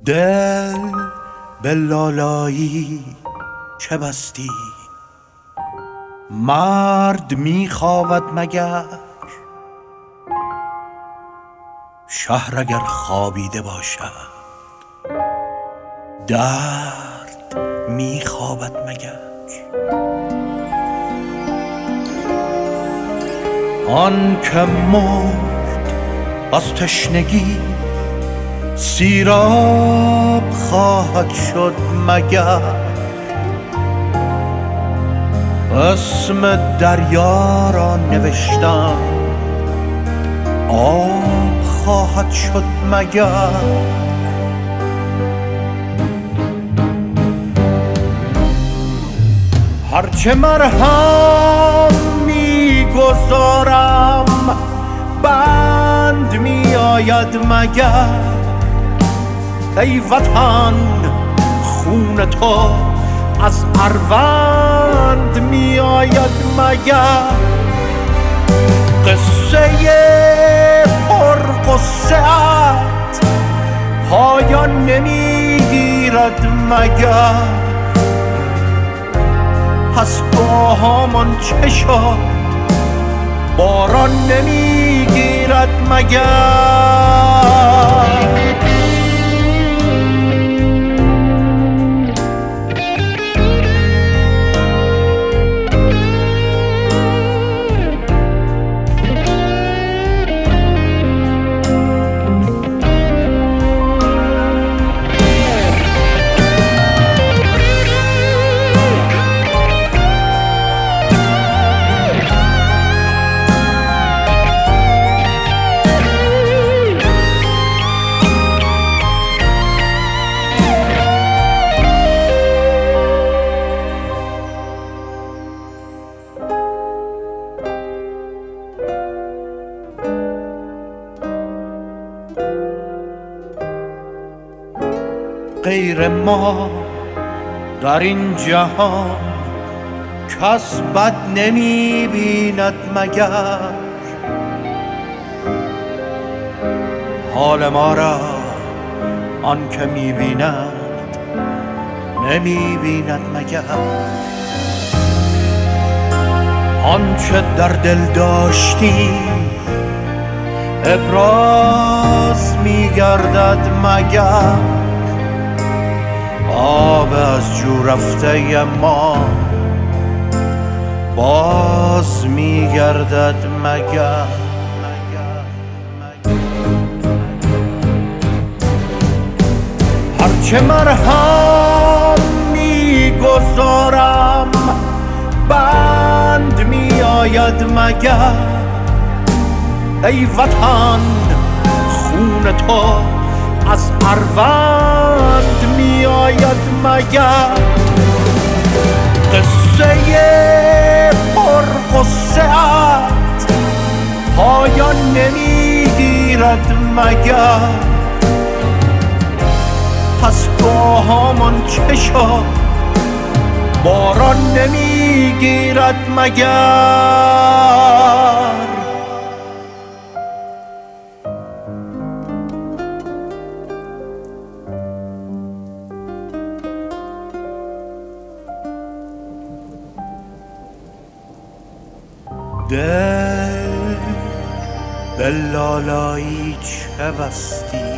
دل به لالایی چه بستی؟ مرد میخواهد مگر؟ شهر اگر خوابیده باشد درد میخواهد مگر؟ آن که مرد از تشنگی سیراب خواهد شد مگر؟ اسم دریا را نوشتم آب خواهد شد مگر؟ هرچه مرهم میگذارم بند میآید مگر؟ ای وطن خون تو از اروند میآید مگر؟ قصه پرغصه‌ات پایان نمیگیرد مگر؟ پس با همان چه شد باران نمیگیرد مگر؟ غیر ما در این جهان کس بد نمی بیند مگر؟ حال ما را آن که می بیند نمی بیند مگر؟ آنچه در دل داشتیم ابراز می گردد مگر؟ آب از جو رفته ما باز میگردد مگر؟ هرچه مرهم میگذارم بند میآید مگر؟ ای وطن خون تو از اروند میآید مگر؟ قصه پرغصه‌ات پایان نمیگیرد مگر؟ پس با همان چه شد باران نمیگیرد مگر؟ دل به لالایی چه بستی؟